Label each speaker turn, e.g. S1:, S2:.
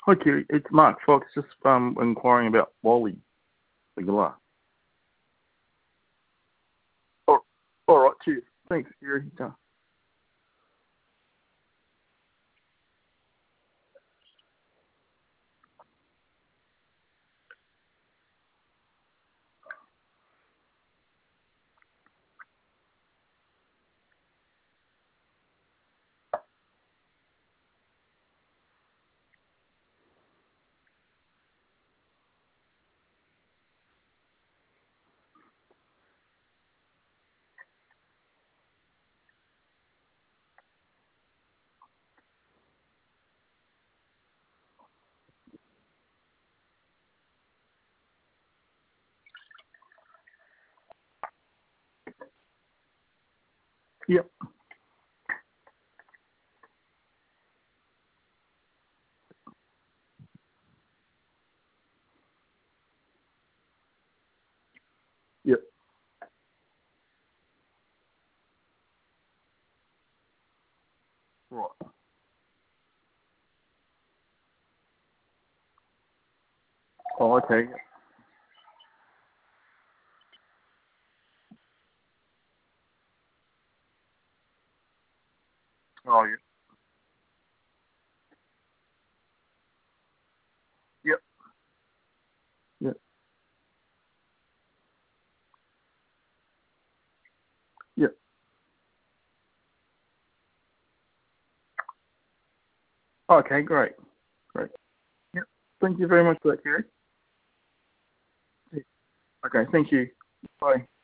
S1: Hi, Kerry. It's Mark Fox. Just inquiring about Wally Aguilar. Oh, all right. Cheers. Thanks, Kerry. Yeah. Yep. Yep. Right. Oh, okay. Oh, yeah. Yep. Yep. Yep. Okay, great. Great. Yep. Thank you very much for that, Kerry. Yeah. Okay, thank you. Bye.